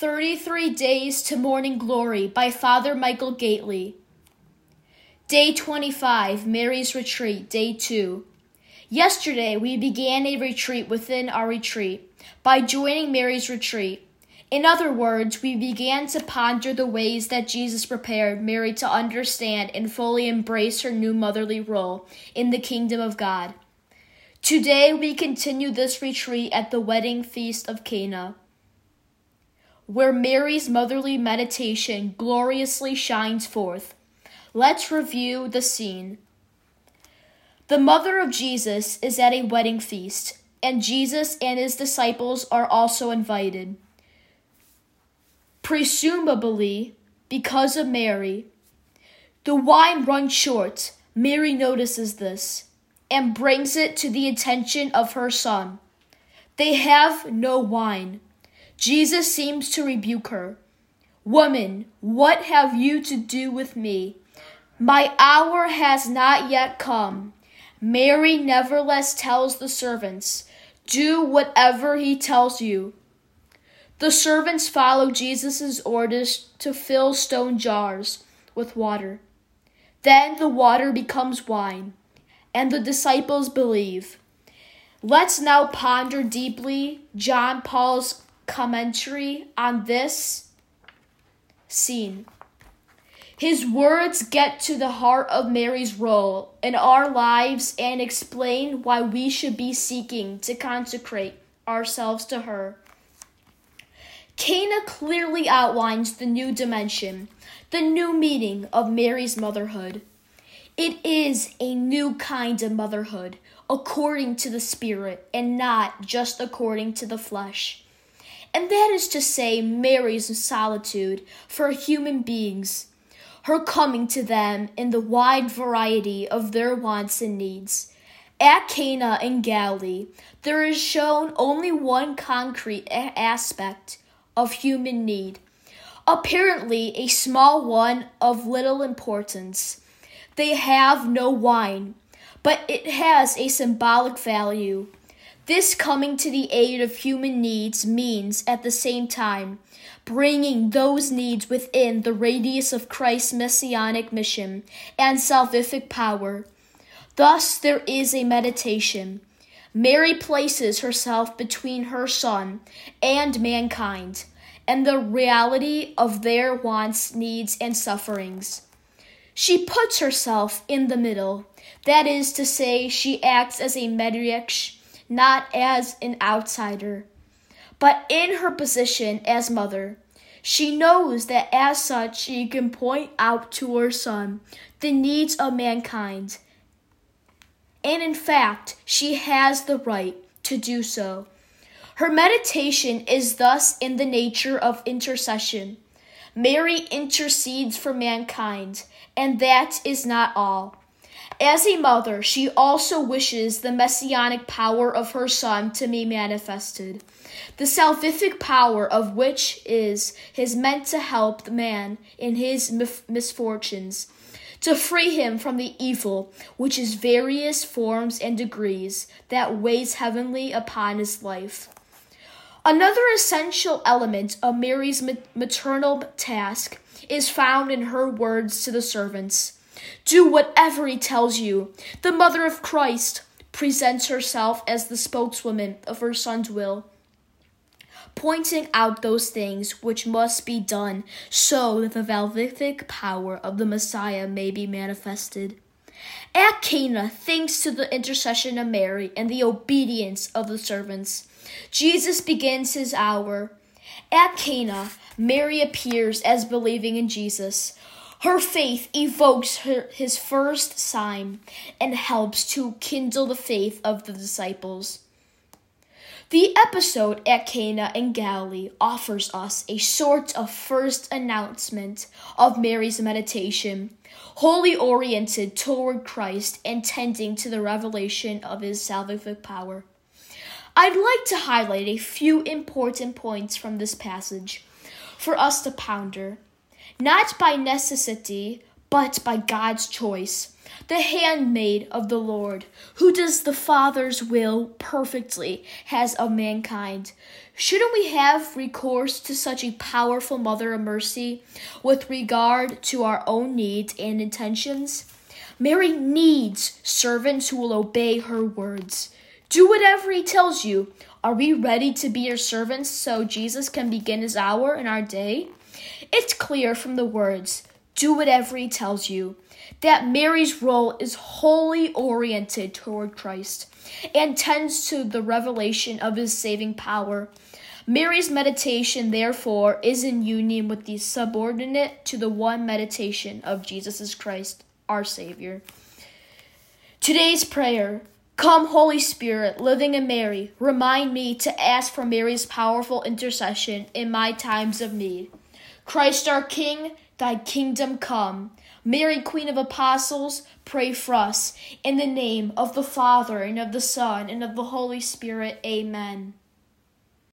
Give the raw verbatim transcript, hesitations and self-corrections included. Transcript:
thirty-three Days to Morning Glory by Father Michael Gately. Day twenty-five, Mary's Retreat, Day two. Yesterday, we began a retreat within our retreat by joining Mary's Retreat. In other words, we began to ponder the ways that Jesus prepared Mary to understand and fully embrace her new motherly role in the kingdom of God. Today, we continue this retreat at the wedding feast of Cana, where Mary's motherly meditation gloriously shines forth. Let's review the scene. The mother of Jesus is at a wedding feast, and Jesus and his disciples are also invited. Presumably, because of Mary, the wine runs short. Mary notices this and brings it to the attention of her son. They have no wine. Jesus seems to rebuke her. "Woman, what have you to do with me? My hour has not yet come." Mary nevertheless tells the servants, "Do whatever he tells you." The servants follow Jesus' orders to fill stone jars with water. Then the water becomes wine, and the disciples believe. Let's now ponder deeply John Paul's commentary on this scene. His words get to the heart of Mary's role in our lives and explain why we should be seeking to consecrate ourselves to her. Cana clearly outlines the new dimension, the new meaning of Mary's motherhood. It is a new kind of motherhood, according to the Spirit and not just according to the flesh. And that is to say, Mary's solitude for human beings, her coming to them in the wide variety of their wants and needs. At Cana in Galilee, there is shown only one concrete a- aspect of human need, apparently a small one of little importance. They have no wine, but it has a symbolic value. This coming to the aid of human needs means, at the same time, bringing those needs within the radius of Christ's messianic mission and salvific power. Thus, there is a meditation. Mary places herself between her son and mankind, and the reality of their wants, needs, and sufferings. She puts herself in the middle. That is to say, she acts as a mediatrix, not as an outsider, but in her position as mother. She knows that as such she can point out to her son the needs of mankind, and in fact she has the right to do so. Her meditation is thus in the nature of intercession. Mary intercedes for mankind, and that is not all. As a mother, she also wishes the messianic power of her son to be manifested, the salvific power of which is his meant to help the man in his misfortunes, to free him from the evil which is various forms and degrees that weighs heavily upon his life. Another essential element of Mary's maternal task is found in her words to the servants. Do whatever he tells you. The mother of Christ presents herself as the spokeswoman of her son's will, pointing out those things which must be done so that the salvific power of the Messiah may be manifested. At Cana, thanks to the intercession of Mary and the obedience of the servants, Jesus begins his hour. At Cana, Mary appears as believing in Jesus. Her faith evokes her, his first sign and helps to kindle the faith of the disciples. The episode at Cana in Galilee offers us a sort of first announcement of Mary's meditation, wholly oriented toward Christ and tending to the revelation of his salvific power. I'd like to highlight a few important points from this passage for us to ponder. Not by necessity, but by God's choice, the handmaid of the Lord, who does the Father's will perfectly, has of mankind. Shouldn't we have recourse to such a powerful Mother of Mercy with regard to our own needs and intentions? Mary needs servants who will obey her words. Do whatever he tells you. Are we ready to be your servants so Jesus can begin his hour in our day? It's clear from the words, do whatever he tells you, that Mary's role is wholly oriented toward Christ and tends to the revelation of his saving power. Mary's meditation, therefore, is in union with the subordinate to the one meditation of Jesus Christ, our Savior. Today's prayer. Come, Holy Spirit, living in Mary, remind me to ask for Mary's powerful intercession in my times of need. Christ our King, thy kingdom come. Mary, Queen of Apostles, pray for us. In the name of the Father, and of the Son, and of the Holy Spirit, amen.